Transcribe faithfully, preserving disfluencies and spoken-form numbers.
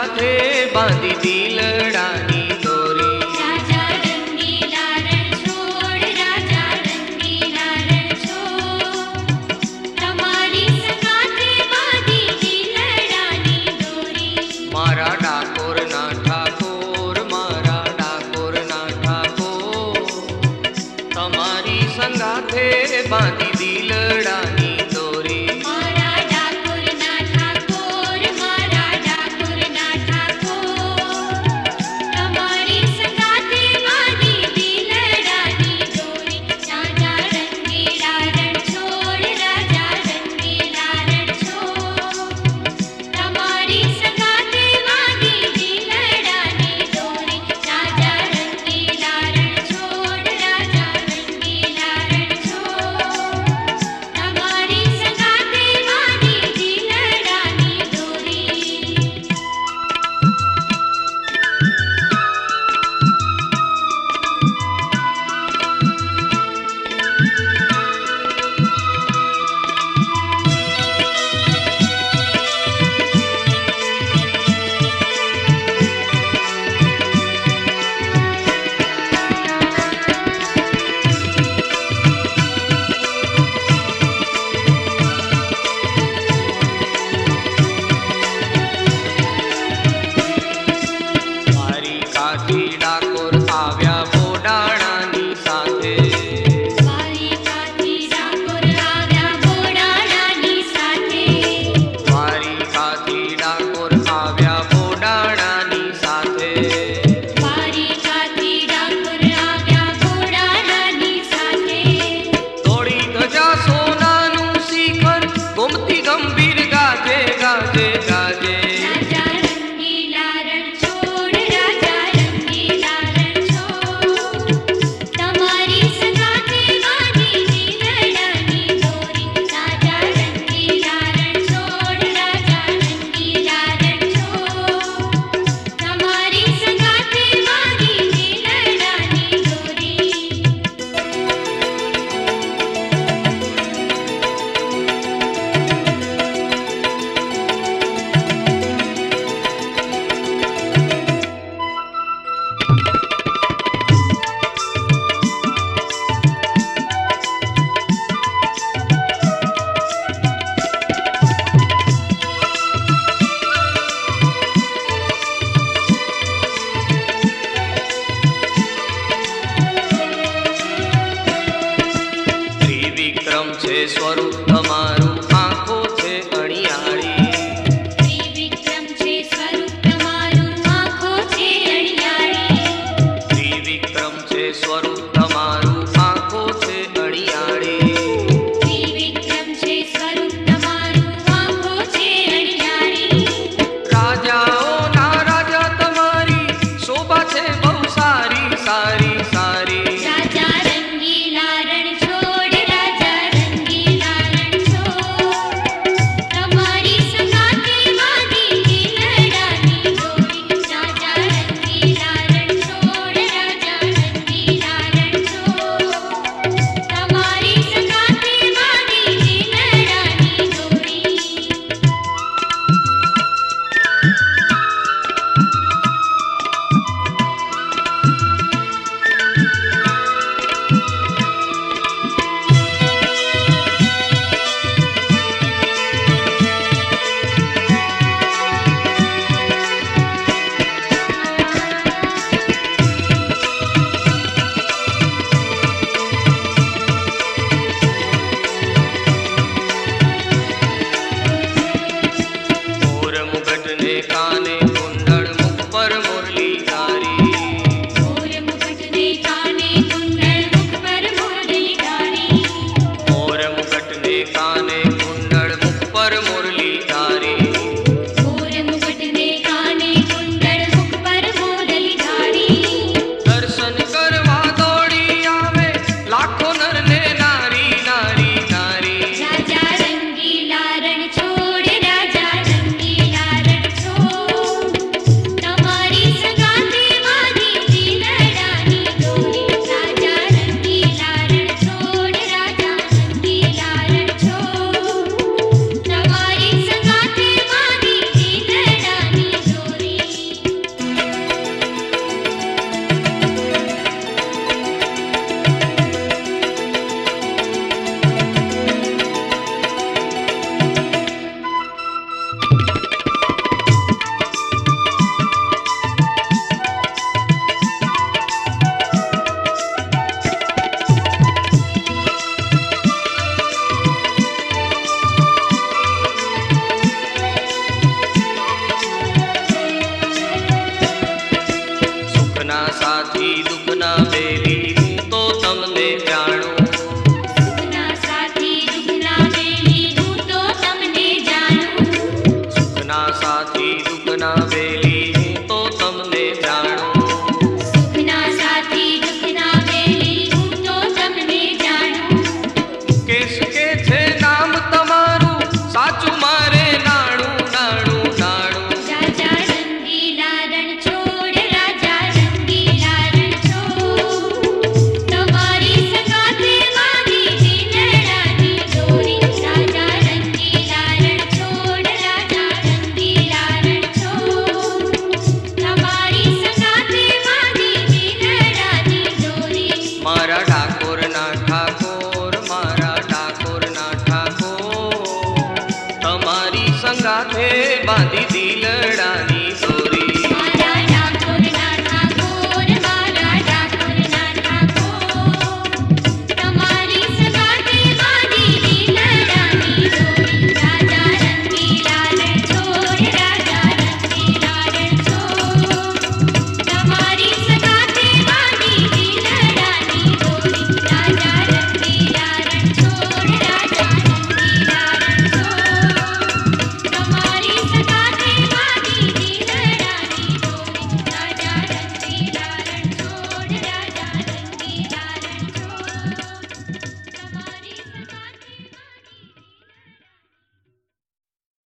संगाथे बांधी दिलडानी दोरी। राजा रंगीला रण छोड़, राजा रंगीला रण छोड़, तमारी संगाथे बांधी दिलडानी दोरी। मारा डाकोर ना ठाकोर, मारा डाकोर ना ठाकोर, तमारी संगाथे बांधी दिलडानी दोरी। मारा डाकुर ना ठाकोर, मारा डाकुर ना ठाकोर, तमारी संगाथे बांधी दिलडानी दोरी। राजा रंगीला रण छोड़, राजा रंगीला रण छोड़, तमारी संगाथे बांधी दिलडानी दोरी। राजा रंगीला रण छोड़, राजा रंगीला रण छोड़, तमारी संगाथे बांधी दिलडानी दोरी। દ્વારિકાથી ડાકોર આવ્યા બોડાણાની સાથે। દ્વારિકાથી ડાકોર આવ્યા બોડાણાની સાથે। દ્વારિકાથી ડાકોર આવ્યા બોડાણાની સાથે। દ્વારિકાથી ડાકોર આવ્યા બોડાણાની સાથે। તોડી ધજા સોનાનું શિખર ગોમતી ગંભીર ગાજે ગાજે ગાજે। રાજા રંગીલા રણ છોડ, રાજા રંગીલા રણ છોડ, તમારી સંગાથે બાંધી દિલડાની દોરી। રાજા રંગીલા રણ છોડ, રાજા રંગીલા રણ છોડ, તમારી સંગાથે બાંધી દિલડાની દોરી। ત્રિવિક્રમ છે સ્વરૂપ તમારું, આંખો છે અણિયાળી। ત્રિવિક્રમ છે સ્વરૂપ તમારું, આંખો છે અણિયાળી। ત્રિવિક્રમ છે સ્વરૂપ તમારું, આંખો છે અણિયાળી। ત્રિવિક્રમ છે સ્વરૂપ તમારું, આંખો છે અણિયાળી। રાજાઓના રાજા તમારી શોભા છે બહુ સારી સારી સારી। રાજા રંગીલા રણ છોડ, રાજા રંગીલા રણ માથે બાંધી દિલડાની